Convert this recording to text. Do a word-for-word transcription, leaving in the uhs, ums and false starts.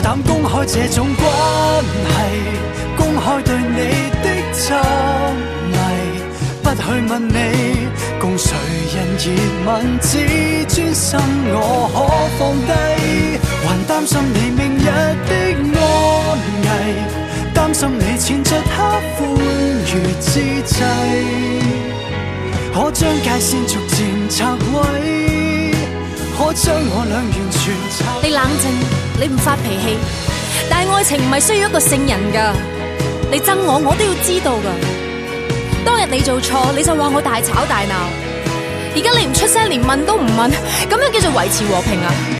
膽公開這種關係，公開對你的執迷，不去問你共誰人熱吻，只專心我可放低，還擔心你明日的安危，擔心你纏着他歡愉之際，可將界線逐漸拆毀，可將我倆完全拆。 你冷靜，你唔發脾氣，但係愛情唔係需要一個聖人㗎，你憎我我都要知道㗎。當日你做錯，你就話我大吵大鬧，而家你唔出聲，連問都唔問，咁樣叫做維持和平啊？